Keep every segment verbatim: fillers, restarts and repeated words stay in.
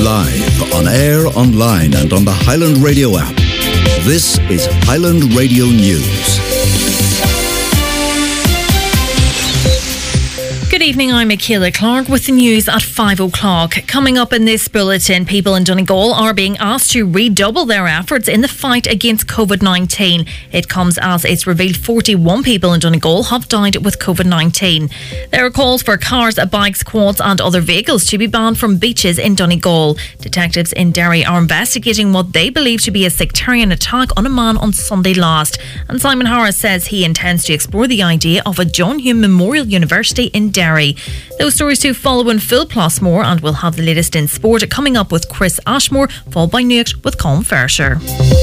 Live, on air, online and on the Highland Radio app. This is Highland Radio News. Good evening, I'm Michaela Clark with the news at five o'clock. Coming up in this bulletin, people in Donegal are being asked to redouble their efforts in the fight against COVID nineteen. It comes as it's revealed forty-one people in Donegal have died with COVID nineteen. There are calls for cars, bikes, quads and other vehicles to be banned from beaches in Donegal. Detectives in Derry are investigating what they believe to be a sectarian attack on a man on Sunday last. And Simon Harris says he intends to explore the idea of a John Hume Memorial University in Derry. Those stories to follow in full plus more, and we'll have the latest in sport coming up with Chris Ashmore, followed by News with Colin Fairshire.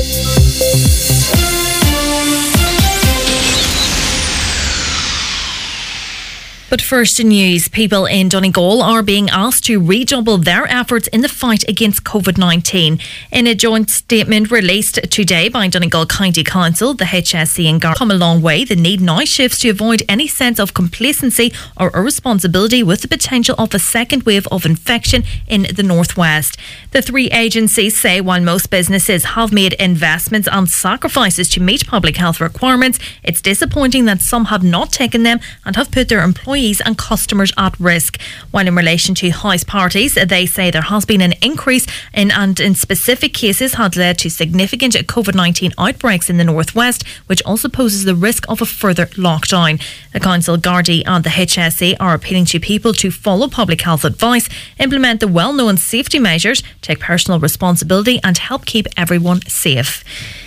But first in news, people in Donegal are being asked to redouble their efforts in the fight against COVID nineteen. In a joint statement released today by Donegal County Council, the H S C and Garda come a long way. The need now shifts to avoid any sense of complacency or irresponsibility with the potential of a second wave of infection in the northwest. The three agencies say while most businesses have made investments and sacrifices to meet public health requirements, it's disappointing that some have not taken them and have put their employees and customers at risk. While in relation to house parties, they say there has been an increase in and in specific cases had led to significant COVID nineteen outbreaks in the northwest, which also poses the risk of a further lockdown. The Council, Gardaí and the H S A are appealing to people to follow public health advice, implement the well-known safety measures, take personal responsibility and help keep everyone safe.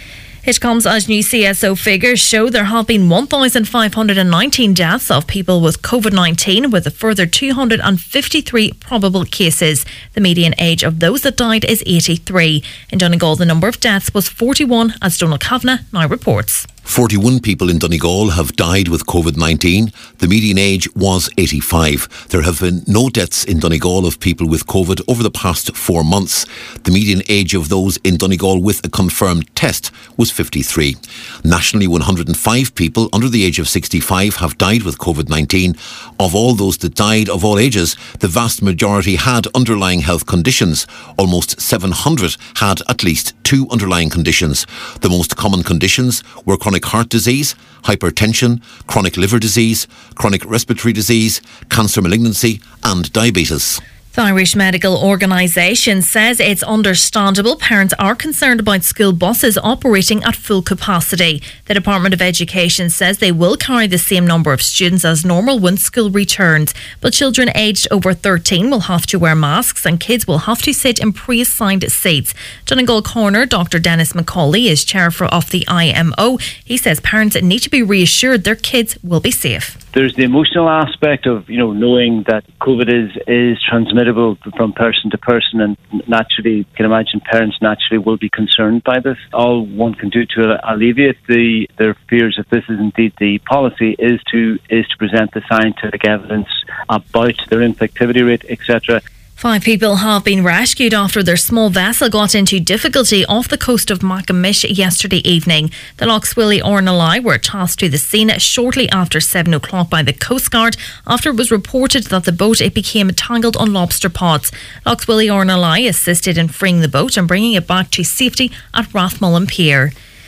It comes as new C S O figures show there have been one thousand five hundred nineteen deaths of people with COVID nineteen, with a further two hundred fifty-three probable cases. The median age of those that died is eighty-three. In Donegal, the number of deaths was forty-one, as Donald Kavanagh now reports. forty-one people in Donegal have died with COVID nineteen. The median age was eighty-five. There have been no deaths in Donegal of people with COVID over the past four months. The median age of those in Donegal with a confirmed test was fifty-three. Nationally, one hundred five people under the age of sixty-five have died with COVID nineteen. Of all those that died of all ages, the vast majority had underlying health conditions. Almost seven hundred had at least two underlying conditions. The most common conditions were chronic heart disease, hypertension, chronic liver disease, chronic respiratory disease, cancer malignancy and diabetes. The Irish Medical Organisation says it's understandable parents are concerned about school buses operating at full capacity. The Department of Education says they will carry the same number of students as normal when school returns, but children aged over thirteen will have to wear masks and kids will have to sit in pre-assigned seats. Donegal Coroner Doctor Dennis McCauley is chair for, of the I M O. He says parents need to be reassured their kids will be safe. There's the emotional aspect of, you know, knowing that COVID is, is transmittable from person to person, and naturally, you can imagine parents naturally will be concerned by this. All one can do to alleviate the their fears, if this is indeed the policy, is to is to present the scientific evidence about their infectivity rate, et cetera. Five people have been rescued after their small vessel got into difficulty off the coast of Macamish yesterday evening. The Lochswilly Ornalai were tasked to the scene shortly after seven o'clock by the Coast Guard after it was reported that the boat it became tangled on lobster pots. Lochswilly Ornalai assisted in freeing the boat and bringing it back to safety at Rathmullen Pier.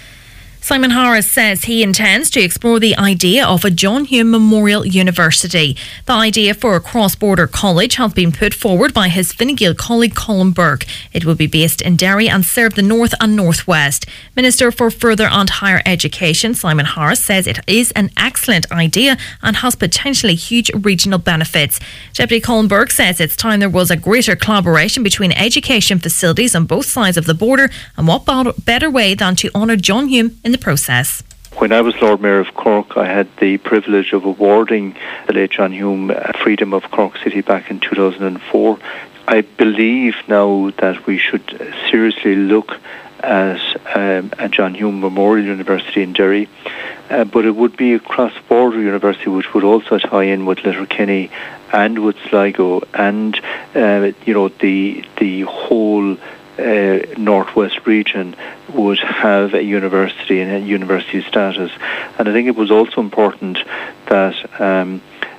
Simon Harris says he intends to explore the idea of a John Hume Memorial University. The idea for a cross-border college has been put forward by his Fine Gael colleague Colin Burke. It will be based in Derry and serve the North and North West. Minister for Further and Higher Education Simon Harris says it is an excellent idea and has potentially huge regional benefits. Deputy Colin Burke says it's time there was a greater collaboration between education facilities on both sides of the border, and what better way than to honour John Hume in the process. When I was Lord Mayor of Cork, I had the privilege of awarding the late John Hume Freedom of Cork City back in two thousand four. I believe now that we should seriously look at um, a John Hume Memorial University in Derry, uh, but it would be a cross-border university which would also tie in with Letterkenny and with Sligo and uh, you know the the whole Uh, northwest region would have a university and a university status. And I think it was also important that um,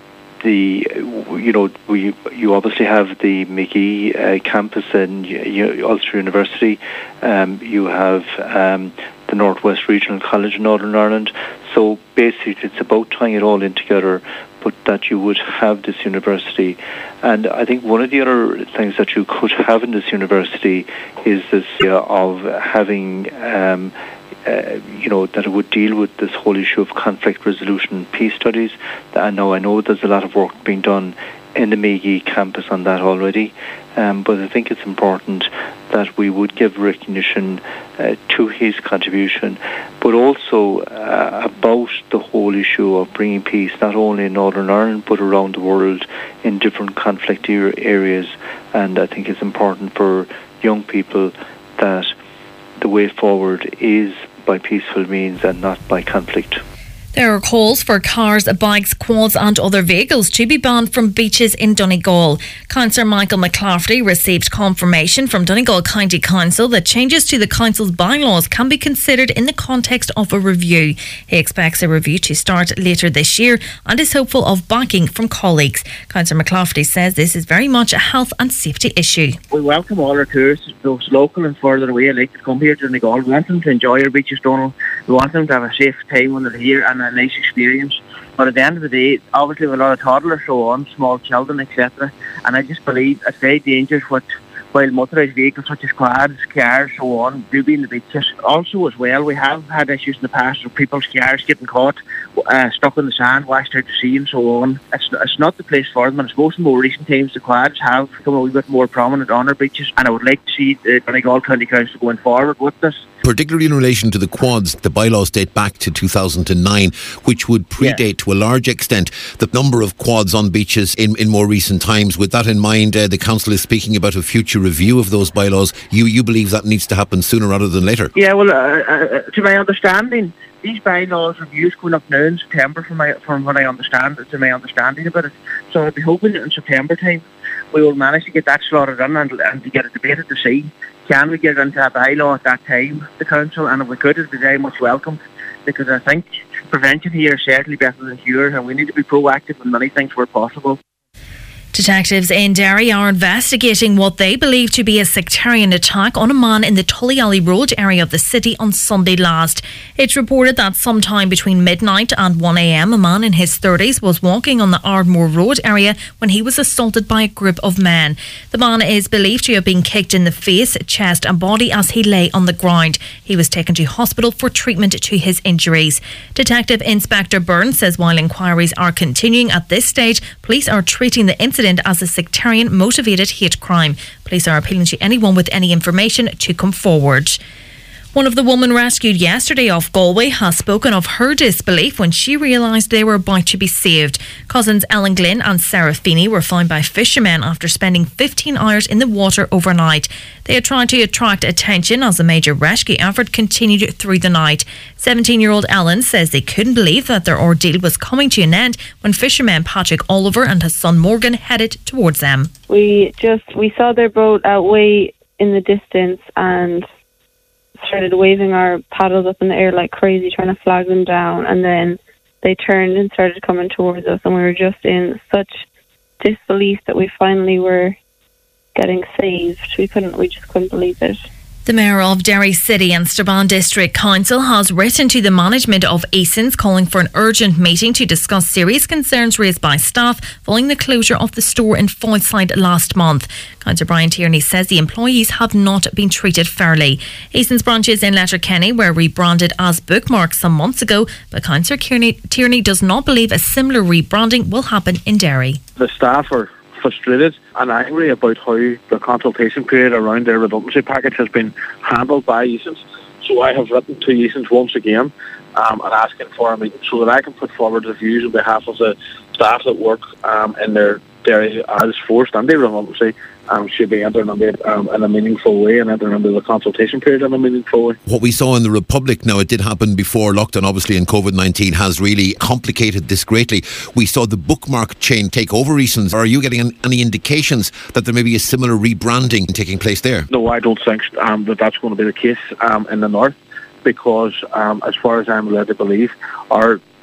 the, you know, we you obviously have the McGee uh, campus in uh, Ulster University. Um, you have um, the Northwest Regional College in Northern Ireland. So basically, it's about tying it all in together, but that you would have this university. And I think one of the other things that you could have in this university is this idea of having, um, uh, you know, that it would deal with this whole issue of conflict resolution and peace studies. And now I know there's a lot of work being done in the Magee campus on that already. Um, but I think it's important that we would give recognition uh, to his contribution, but also uh, about the whole issue of bringing peace not only in Northern Ireland but around the world in different conflict areas. And I think it's important for young people that the way forward is by peaceful means and not by conflict. There are calls for cars, bikes, quads and other vehicles to be banned from beaches in Donegal. Councillor Michael McClafferty received confirmation from Donegal County Council that changes to the council's bylaws can be considered in the context of a review. He expects a review to start later this year and is hopeful of backing from colleagues. Councillor McClafferty says this is very much a health and safety issue. We welcome all our tourists, those local and further away, like to come here to Donegal. We want them to enjoy our beaches, Donald. We want them to have a safe time when they're here and a nice experience. But at the end of the day, obviously with a lot of toddlers, so on, small children, et cetera. And I just believe it's very dangerous what while motorised vehicles such as quads, cars, so on, do be in the beaches. Also as well, we have had issues in the past of people's cars getting caught, uh, stuck in the sand, washed out to sea and so on. It's, it's not the place for them, and I suppose in more recent times the quads have become a wee bit more prominent on our beaches, and I would like to see the Donegal County Council going forward with this. Particularly in relation to the quads, the bylaws date back to two thousand nine, which would predate yeah. to a large extent the number of quads on beaches in, in more recent times. With that in mind, uh, the council is speaking about a future review of those bylaws. You you believe that needs to happen sooner rather than later? Yeah, well, uh, uh, to my understanding, these bylaws reviews going up now in September, from my from what I understand, to my understanding about it. So I'd be hoping that in September time we will manage to get that slotted in and, and to get it debated to see. Can we get into a bylaw at that time, the council? And if we could, it would be very much welcome, because I think prevention here is certainly better than cure, and we need to be proactive in many things where possible. Detectives in Derry are investigating what they believe to be a sectarian attack on a man in the Tullyally Road area of the city on Sunday last. It's reported that sometime between midnight and one a.m. a man in his thirties was walking on the Ardmore Road area when he was assaulted by a group of men. The man is believed to have been kicked in the face, chest and body as he lay on the ground. He was taken to hospital for treatment to his injuries. Detective Inspector Byrne says while inquiries are continuing at this stage, police are treating the incident as a sectarian motivated hate crime. Police are appealing to anyone with any information to come forward. One of the women rescued yesterday off Galway has spoken of her disbelief when she realised they were about to be saved. Cousins Ellen Glynn and Sarah Feeney were found by fishermen after spending fifteen hours in the water overnight. They had tried to attract attention as the major rescue effort continued through the night. seventeen-year-old Ellen says they couldn't believe that their ordeal was coming to an end when fisherman Patrick Oliver and his son Morgan headed towards them. We just, we saw their boat out way in the distance and started waving our paddles up in the air like crazy, trying to flag them down, and then they turned and started coming towards us, and we were just in such disbelief that we finally were getting saved. We couldn't, we just couldn't believe it. The Mayor of Derry City and Strabane District Council has written to the management of Eason's calling for an urgent meeting to discuss serious concerns raised by staff following the closure of the store in Foytside last month. Councillor Brian Tierney says the employees have not been treated fairly. Eason's branches in Letterkenny were rebranded as Bookmark some months ago, but Councillor Tierney does not believe a similar rebranding will happen in Derry. The staff are frustrated and angry about how the consultation period around their redundancy package has been handled by Eason's. So I have written to Eason's once again um, and asking for a meeting so that I can put forward the views on behalf of the staff that work um, in their dairy as forced and their redundancy um, should be entering into, um, in a meaningful way and entering into the consultation period in a meaningful way. What we saw in the Republic, now it did happen before lockdown obviously, and COVID nineteen has really complicated this greatly. We saw the Bookmark chain take over Eason's. Are you getting any indications that there may be a similar rebranding taking place there? No, I don't think um, that that's going to be the case um, in the north, because um, as far as I'm led to believe, our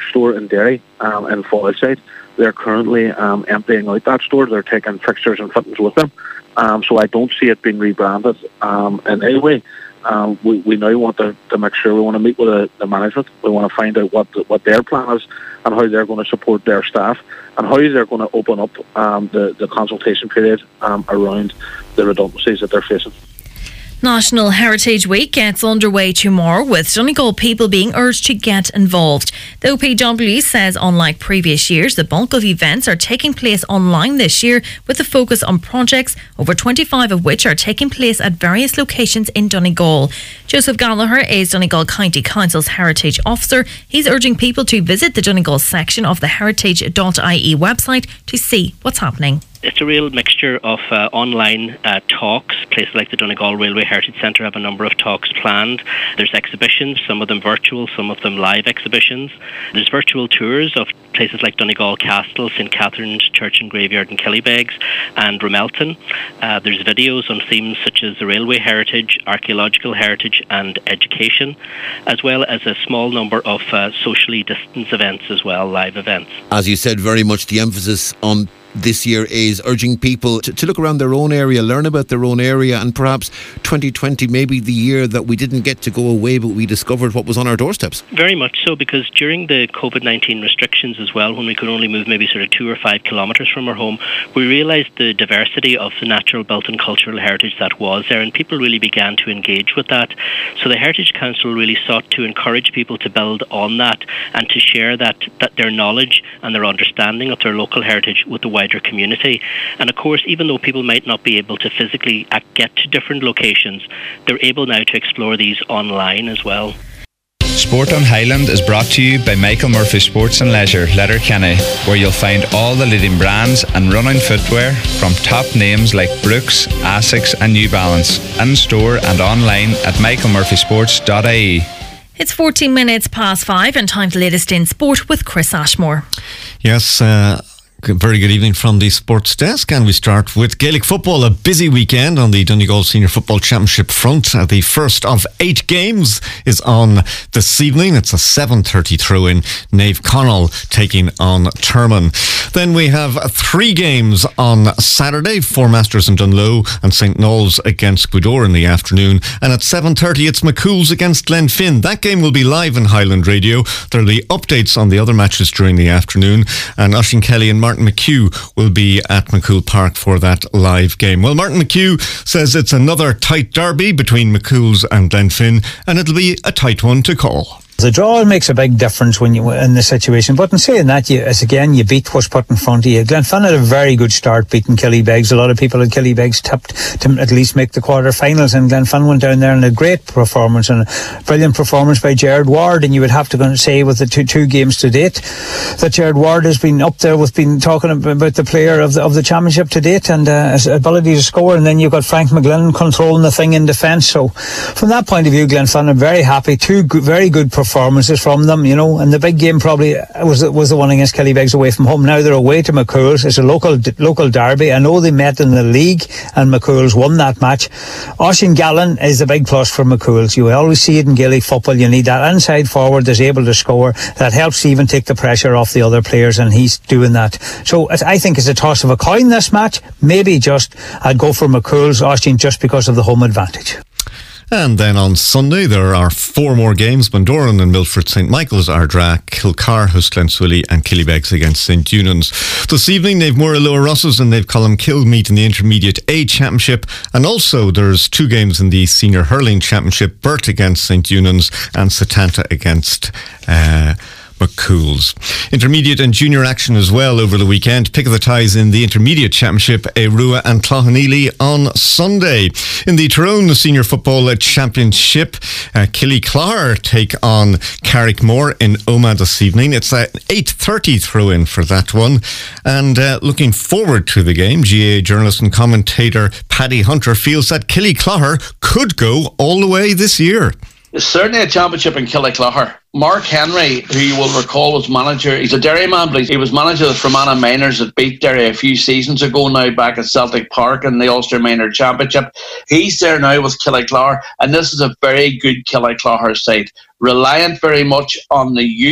store in Derry, um, in Fallside. They're currently um, emptying out that store. They're taking fixtures and fittings with them. Um, so I don't see it being rebranded um, in any way. Um, we, we now want to, to make sure we want to meet with the, the management. We want to find out what what their plan is and how they're going to support their staff and how they're going to open up um, the, the consultation period um, around the redundancies that they're facing. National Heritage Week gets underway tomorrow, with Donegal people being urged to get involved. The O P W says, unlike previous years, the bulk of events are taking place online this year, with a focus on projects, over twenty-five of which are taking place at various locations in Donegal. Joseph Gallagher is Donegal County Council's Heritage Officer. He's urging people to visit the Donegal section of the heritage dot I E website to see what's happening. It's a real mixture of uh, online uh, talks. Places like the Donegal Railway Heritage Centre have a number of talks planned. There's exhibitions, some of them virtual, some of them live exhibitions. There's virtual tours of places like Donegal Castle, St Catherine's Church and Graveyard in Killybegs, and Ramelton. Uh, there's videos on themes such as the railway heritage, archaeological heritage and education, as well as a small number of uh, socially distanced events as well, live events. As you said, very much the emphasis on this year is urging people to, to look around their own area, learn about their own area, and perhaps twenty twenty may be the year that we didn't get to go away, but we discovered what was on our doorsteps. Very much so, because during the COVID nineteen restrictions as well, when we could only move maybe sort of two or five kilometres from our home, we realised the diversity of the natural built and cultural heritage that was there, and people really began to engage with that. So the Heritage Council really sought to encourage people to build on that and to share that, that their knowledge and their understanding of their local heritage with the wider community. And of course, even though people might not be able to physically get to different locations, they're able now to explore these online as well. Sport on Highland is brought to you by Michael Murphy Sports and Leisure, Letterkenny, where you'll find all the leading brands and running footwear from top names like Brooks, Asics and New Balance, in store and online at michael murphy sports dot I E. It's fourteen minutes past five and time for the latest in sport with Chris Ashmore. Yes, uh very good evening from the sports desk, and we start with Gaelic football. A busy weekend on the Donegal Senior Football Championship front. Uh, the first of eight games is on this evening. It's a seven thirty throw-in. Naomh Conaill taking on Termon. Then we have three games on Saturday. Four Masters in Dunloe and Saint Knowles against Gweedore in the afternoon. And at seven thirty it's McCool's against Glenfin. That game will be live in Highland Radio. There will be updates on the other matches during the afternoon, and Oisín Kelly and Martin McHugh will be at McCool Park for that live game. Well, Martin McHugh says it's another tight derby between McCool's and Glenfin, and it'll be a tight one to call. The draw makes a big difference when you in the situation, but in saying that, you, as again, you beat what's put in front of you. Glenfin had a very good start beating Killybegs. A lot of people at Killybegs tipped to at least make the quarter-finals, and Glenfin went down there in a great performance and a brilliant performance by Jared Ward. And you would have to go and say, with the two, two games to date, that Jared Ward has been up there with been talking about the player of the, of the championship to date, and uh, his ability to score. And then you've got Frank McGlynn controlling the thing in defence. So from that point of view, Glenfin are very happy. Two good, very good performances performances from them, you know, and the big game probably was was the one against Killybegs away from home. Now they're away to McCool's. It's a local local derby. I know they met in the league and McCool's won that match. Oisín Gallen is a big plus for McCool's. You always see it in Gaelic football. You need that inside forward that's able to score. That helps even take the pressure off the other players, and he's doing that. So I think it's a toss of a coin, this match. Maybe just I'd go for McCool's, Oisín, just because of the home advantage. And then on Sunday there are four more games. Bundoran and Milford, Saint Michael's, Ardra, Kilcar, Husglenswilly and Killybegs against Saint Eunan's. This evening they've Moira Lower Rosses and they've Columkill meet in the Intermediate A Championship, and also there's two games in the Senior Hurling Championship. Burt against Saint Eunan's and Satanta against uh, McCool's. Intermediate and junior action as well over the weekend. Pick of the ties in the Intermediate Championship, Arua and Cloughaneely on Sunday. In the Tyrone Senior Football Championship, uh, Killyclar take on Carrickmore in Omagh this evening. It's an eight thirty throw-in for that one. And uh, looking forward to the game, G A A journalist and commentator Paddy Hunter feels that Killyclar could go all the way this year. It's certainly a championship in Killyclar. Mark Henry, who you will recall was manager, he's a Derry man, but he was manager of the Fermanagh Miners that beat Derry a few seasons ago now back at Celtic Park in the Ulster Minor Championship. He's there now with Killyclar, and this is a very good Killyclar side, reliant very much on the youth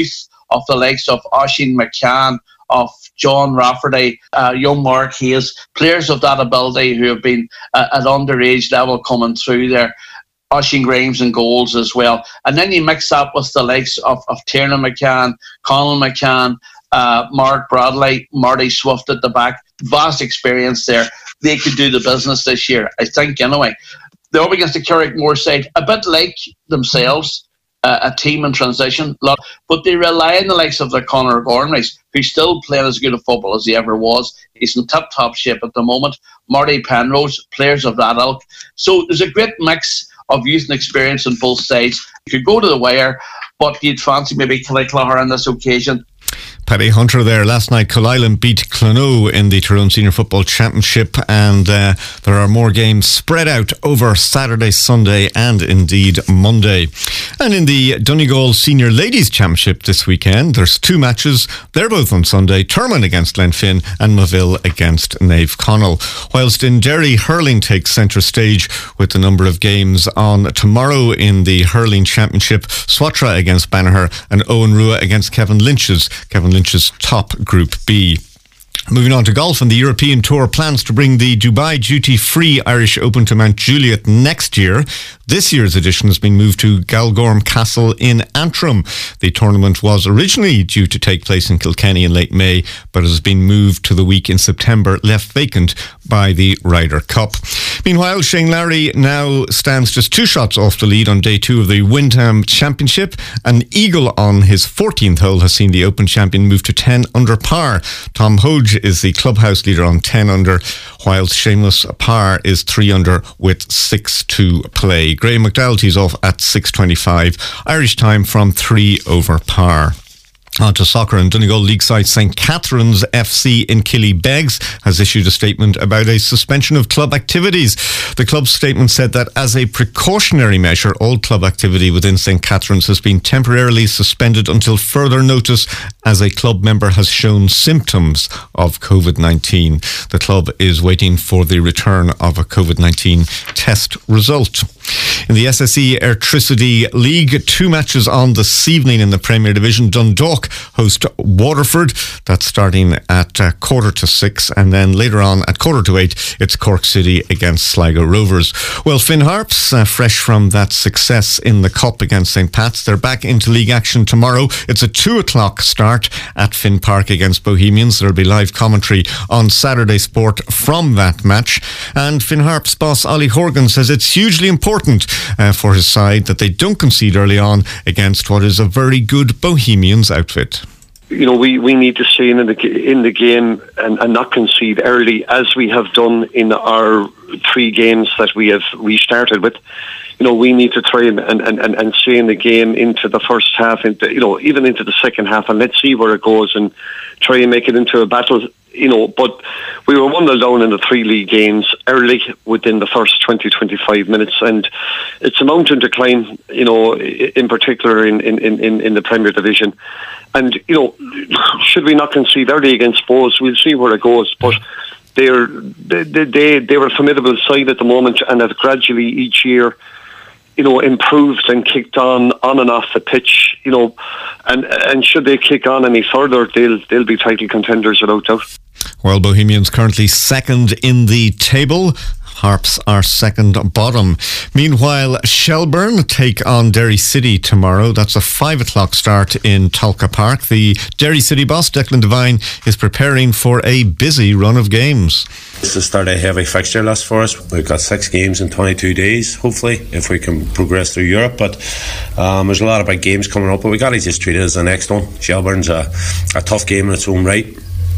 of the likes of Oisin McCann, of John Rafferty, uh, young Mark Hayes, players of that ability who have been uh, at underage level coming through there. Oisin Grimes and goals as well. And then you mix that with the likes of, of Tiernan McCann, Conal McCann, uh, Mark Bradley, Marty Swift at the back. Vast experience there. They could do the business this year, I think, anyway. They're up against the Carrickmore side, a bit like themselves, uh, a team in transition, but they rely on the likes of the Conor Gormleys, who's still playing as good a football as he ever was. He's in tip-top shape at the moment. Marty Penrose, players of that ilk. So there's a great mix of youth and experience on both sides. You could go to the wire, but you'd fancy maybe Killyclahar on this occasion. Paddy Hunter there. Last night, Colisland beat Clonoe in the Tyrone Senior Football Championship, and uh, there are more games spread out over Saturday, Sunday and indeed Monday. And in the Donegal Senior Ladies Championship this weekend, there's two matches. They're both on Sunday. Termon against Glenfin and Maville against Nave Connell. Whilst in Derry, hurling takes centre stage with the number of games on tomorrow in the Hurling Championship. Swatra against Banagher and Owen Rua against Kevin Lynch's. Kevin Lynch's top Group B. Moving on to golf, and the European Tour plans to bring the Dubai duty-free Irish Open to Mount Juliet next year. This year's edition has been moved to Galgorm Castle in Antrim. The tournament was originally due to take place in Kilkenny in late May, but has been moved to the week in September, left vacant by the Ryder Cup. Meanwhile, Shane Lowry now stands just two shots off the lead on day two of the Windham Championship. An eagle on his fourteenth hole has seen the Open champion move to ten under par. Tom Hodge is the clubhouse leader on ten under, whilst Seamus Parr is three under with six to play. Graham McDowellty's off at six twenty-five, Irish time from three over par. On to soccer, and Donegal League side Saint Catherine's F C in Killybegs has issued a statement about a suspension of club activities. The club's statement said that as a precautionary measure, all club activity within Saint Catherine's has been temporarily suspended until further notice, as a club member has shown symptoms of COVID nineteen. The club is waiting for the return of a COVID nineteen test result. In the S S E Airtricity League, two matches on this evening in the Premier Division. Dundalk host Waterford. That's starting at uh, quarter to six, and then later on at quarter to eight, it's Cork City against Sligo Rovers. Well, Finn Harps, uh, fresh from that success in the Cup against Saint Pat's, they're back into league action tomorrow. It's a two o'clock start at Finn Park against Bohemians. There'll be live commentary on Saturday Sport from that match. And Finn Harps boss Ollie Horgan says it's hugely important uh, for his side that they don't concede early on against what is a very good Bohemians outfit. You know, we, we need to stay in the in the game and, and not concede early, as we have done in our three games that we have restarted with. You know, we need to try and, and, and, and stay in the game into the first half, into, you know, even into the second half, and let's see where it goes and try and make it into a battle. You know, but we were one nil down in the three league games early within the first twenty to twenty-five minutes, and it's a mountain decline, you know, in particular in, in, in, in the Premier Division. And, you know, should we not concede early against Bohs? We'll see where it goes, but they're, they, they, they were a formidable side at the moment, and have gradually each year, you know, improved and kicked on on and off the pitch, you know, and and should they kick on any further, they'll they'll be title contenders without doubt. Well, Bohemians currently second in the table. Harps are second bottom. Meanwhile, Shelburne take on Derry City tomorrow. That's a five o'clock start in Talca Park. The Derry City boss, Declan Devine, is preparing for a busy run of games. It's the start of a heavy fixture list for us. We've got six games in twenty-two days, hopefully, if we can progress through Europe. But um, there's a lot of big games coming up, but we got to just treat it as the next one. Shelburne's a, a tough game in its own right.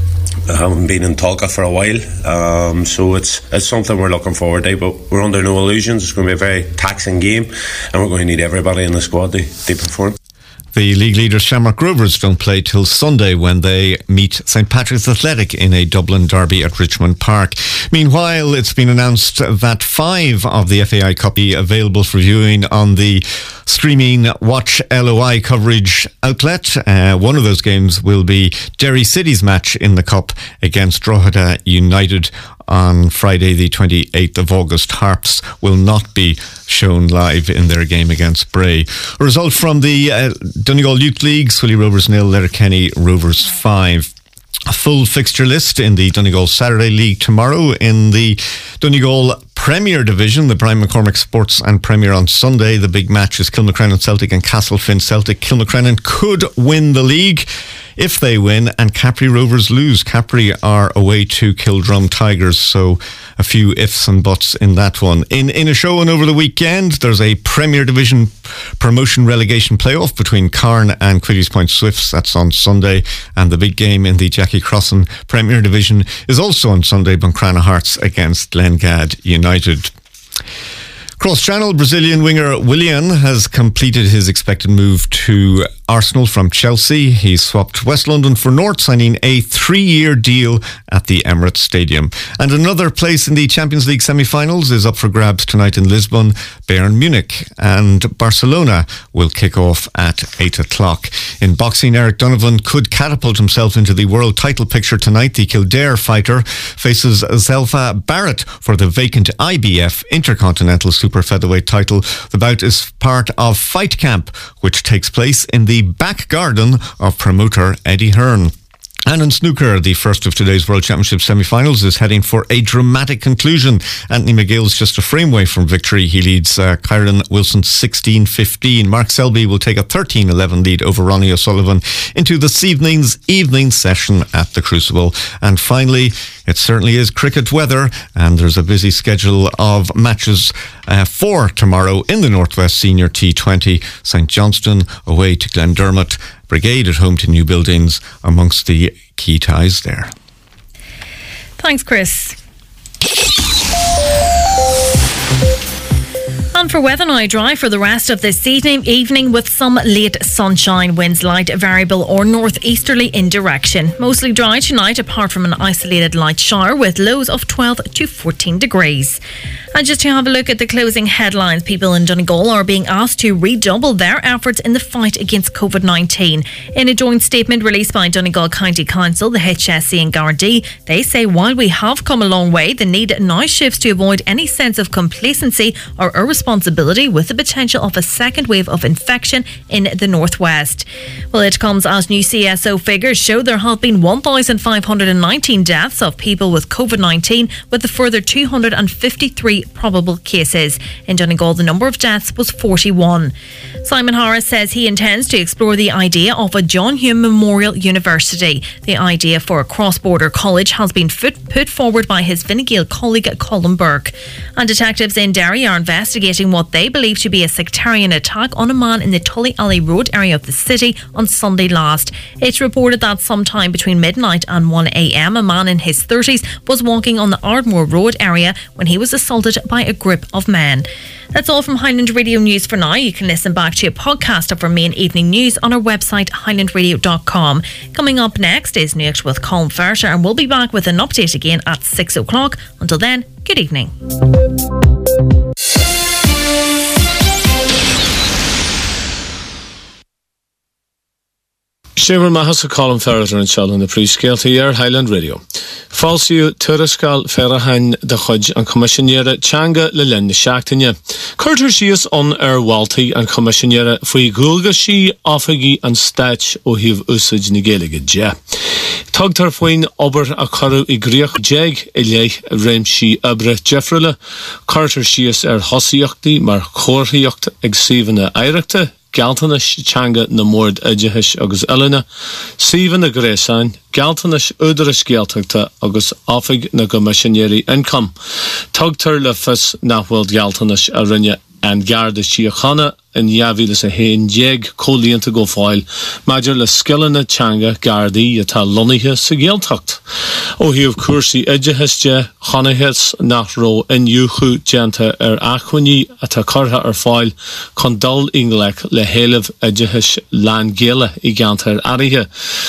I haven't been in Talca for a while, um, so it's it's something we're looking forward to, but we're under no illusions. It's going to be a very taxing game, and we're going to need everybody in the squad to, to perform. The league leaders Shamrock Rovers don't play till Sunday when they meet Saint Patrick's Athletic in a Dublin derby at Richmond Park. Meanwhile, it's been announced that five of the F A I Cup be available for viewing on the streaming Watch L O I coverage outlet. Uh, one of those games will be Derry City's match in the Cup against Drogheda United on Friday the twenty-eighth of August. Harps will not be shown live in their game against Bray. A result from the uh, Donegal Youth League: Swilly Rovers nil, Letterkenny Rovers five. A full fixture list in the Donegal Saturday League tomorrow. In the Donegal Premier Division, the Brian McCormick Sports and Premier on Sunday. The big match is Kilmacrennan Celtic and Castlefin Celtic. Kilmacrennan could win the league if they win, and Capri Rovers lose. Capri are away to Kildrum Tigers, so a few ifs and buts in that one. In in a show and over the weekend, there's a Premier Division promotion relegation playoff between Carn and Quilly's Point Swifts. That's on Sunday, and the big game in the Jackie Crossan Premier Division is also on Sunday. Buncrana Hearts against Glengad United. Cross-channel, Brazilian winger Willian has completed his expected move to Arsenal from Chelsea. He swapped West London for North, signing a three-year deal at the Emirates Stadium. And another place in the Champions League semi-finals is up for grabs tonight in Lisbon. Bayern Munich and Barcelona will kick off at eight o'clock. In boxing, Eric Donovan could catapult himself into the world title picture tonight. The Kildare fighter faces Zelfa Barrett for the vacant I B F Intercontinental Super Featherweight title. The bout is part of Fight Camp, which takes place in the back garden of promoter Eddie Hearn. And in snooker, the first of today's World Championship semi-finals is heading for a dramatic conclusion. Anthony McGill's just a frame away from victory. He leads uh, Kyron Wilson sixteen fifteen. Mark Selby will take a thirteen eleven lead over Ronnie O'Sullivan into this evening's evening session at the Crucible. And finally, it certainly is cricket weather, and there's a busy schedule of matches uh, for tomorrow in the Northwest Senior T twenty. St Johnston away to Glendermot, Brigade at home to New Buildings, amongst the key ties there. Thanks, Chris. And for weather now, dry for the rest of this evening, evening with some late sunshine. Winds light, variable or northeasterly in direction. Mostly dry tonight, apart from an isolated light shower, with lows of twelve to fourteen degrees. And just to have a look at the closing headlines, people in Donegal are being asked to redouble their efforts in the fight against COVID nineteen. In a joint statement released by Donegal County Council, the H S C and Gardaí, they say while we have come a long way, the need now shifts to avoid any sense of complacency or irresponsibility with the potential of a second wave of infection in the northwest. Well, it comes as new C S O figures show there have been one thousand five hundred nineteen deaths of people with COVID nineteen, with a further two hundred fifty-three probable cases. In Donegal, the number of deaths was forty-one. Simon Harris says he intends to explore the idea of a John Hume Memorial University. The idea for a cross-border college has been put forward by his Fine Gael colleague Colin Burke. And detectives in Derry are investigating what they believe to be a sectarian attack on a man in the Tully Alley Road area of the city on Sunday last. It's reported that sometime between midnight and one a.m. a man in his thirties was walking on the Ardmore Road area when he was assaulted by a group of men. That's all from Highland Radio News for now. You can listen back to a podcast of our main evening news on our website highland radio dot com. Coming up next is News with Colin Ferter, and we'll be back with an update again at six o'clock. Until then, good evening. Séver mahas a Colin Ferter and Sean in the pre-scale to your Highland Radio. Falsiu Turiscal Ferrahan the Hudge and Commissioner Changa Lilin the Shactinia. Curter Shias on Er Walty and Commissioner Fui Gulga Shi Offagi and Statch O Hiv Usage Nigelige Ja. Tugtar Fuin Ober a Karu Igriach Jeg Elech Remshi Abre Jeffrilla. Curter Shias Er Hossiachti Mar Korhiacht Exivena Eirekte. Galtanis Changa na Mord Edgehish agus Elena, Stephen na Gresan, Galtanis Uderis Geltagta agus Offig na Commissionary Income, Tugter Lefus Nahweld Galtanis Arinya and Garda Chiachana and Yavilis a Hain Jeg Colian to go foil, Major La Skillina Changa Gardi Yata Luniha Sigeltuct. O he of Kursi Edgehisja, Hanahits Nahro and Yuhu Janta er Aquini at a Karha er foil, Condul Inglek Le Helev Edgehish Lan Gela Iganta Ariha.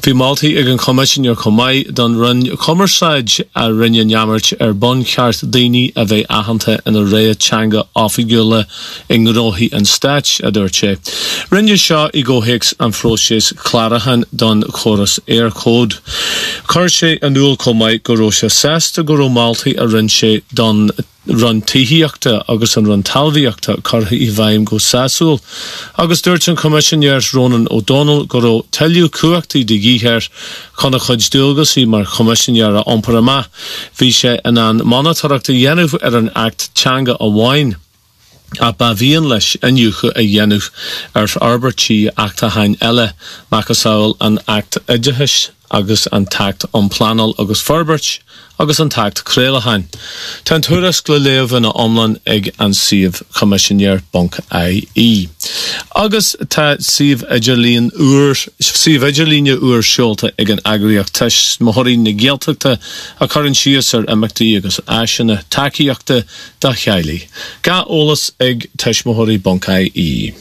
Bhí Maltaí ag an comisiúnar Chomhaid don run cumarsáid a rinne neamart ar bon ceart daoine a bheith aitheanta ina ré teanga áfigúla in Gróthaí an Stáit a dúirt sé. Rinne seo i ggóthés an phróisis Clarahan don Chóras Aircode. Chuir sé an úl Chomhaid go raibh sé sesta go raibh Maltaí a rinn sé don run tíhíochta agus an run talmhaíochta cartha i bhaim go sasúil. Agus dúirt an comisiúnar Ronan O'Donnell go raibh teiliú cuachtaí de gíthir chuna chuid dúilgas í mar comisiúnar a iompar amach. Bhí sé in an manatarachta dhéanamh ar an act teanga amháin. A ba bhíon leis an dúcha a dhéanamh ar arbertí acta hain eile macasáil an act idithis agus an tact onplánal agus forbert agus an tact créalahain. Tá turas go léamh na omlan ag an siomh comisiúnar Banc I E. Agus tá siomh idirlíon úr siomh idirlíne úr seolta ag an agríocht teis mothraí na géalteachta a churann síos ar imeachtaí agus aiseanna takeíochta da chealaí. Ga ólas ag teis mothraí Banc I E.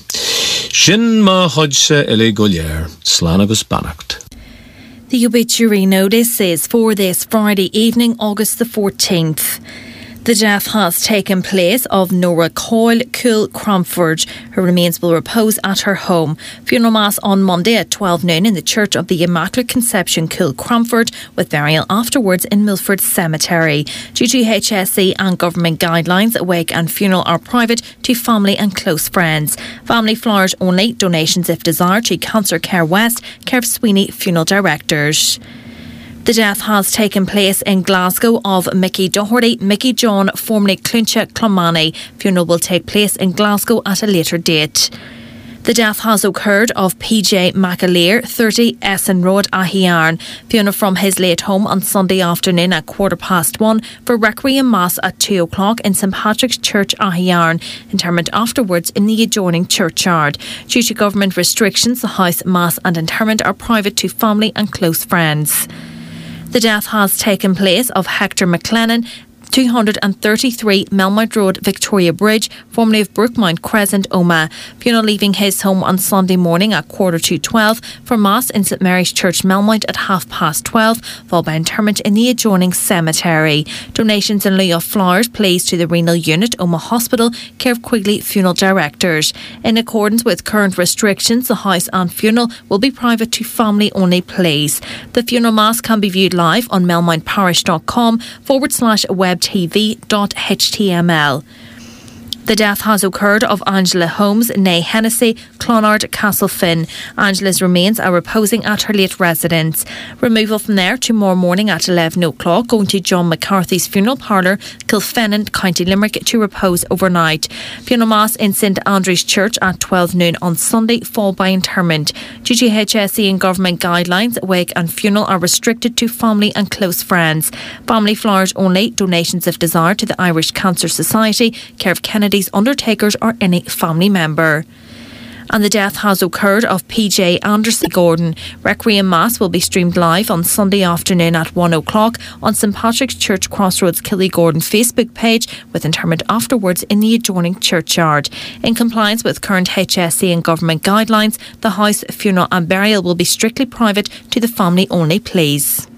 Sin má thuidse ile go léir, slán agus bannacht. The obituary notice is for this Friday evening, August the fourteenth. The death has taken place of Nora Coyle Cool Cromford. Her remains will repose at her home. Funeral mass on Monday at twelve noon in the Church of the Immaculate Conception Cool Cromford, with burial afterwards in Milford Cemetery. Due to H S E and government guidelines, wake and funeral are private to family and close friends. Family flowers only, donations if desired to Cancer Care West, Kev Sweeney Funeral Directors. The death has taken place in Glasgow of Mickey Doherty, Mickey John, formerly Cluncha Clomani. Funeral will take place in Glasgow at a later date. The death has occurred of P J McAleer, thirty, Essen Road, Ahiarn. Funeral from his late home on Sunday afternoon at quarter past one for Requiem Mass at two o'clock in St Patrick's Church, Ahiarn. Interment afterwards in the adjoining churchyard. Due to government restrictions, the house, mass and interment are private to family and close friends. The death has taken place of Hector McLennan, two thirty-three Melmount Road, Victoria Bridge, formerly of Brookmount Crescent, Omagh. Funeral leaving his home on Sunday morning at quarter to twelve for Mass in St Mary's Church, Melmount at half past twelve, followed by interment in the adjoining cemetery. Donations in lieu of flowers please to the Renal Unit, Omagh Hospital, care of Quigley Funeral Directors. In accordance with current restrictions, the house and funeral will be private to family only please. The funeral mass can be viewed live on melmountparish.com forward slash web tv.html. The death has occurred of Angela Holmes, née Hennessy, Clonard, Castlefin. Angela's remains are reposing at her late residence. Removal from there tomorrow morning at eleven o'clock, going to John McCarthy's funeral parlour, Kilfennan, County Limerick, to repose overnight. Funeral mass in St Andrew's Church at twelve noon on Sunday, followed by interment. Due to H S E and government guidelines, wake and funeral are restricted to family and close friends. Family flowers only, donations if desired to the Irish Cancer Society, care of Kennedy's undertakers or any family member. And the death has occurred of P J Anderson Gordon. Requiem Mass will be streamed live on Sunday afternoon at one o'clock on St Patrick's Church Crossroads Killy Gordon Facebook page, with interment afterwards in the adjoining churchyard. In compliance with current H S E and government guidelines, the house, funeral and burial will be strictly private to the family only please.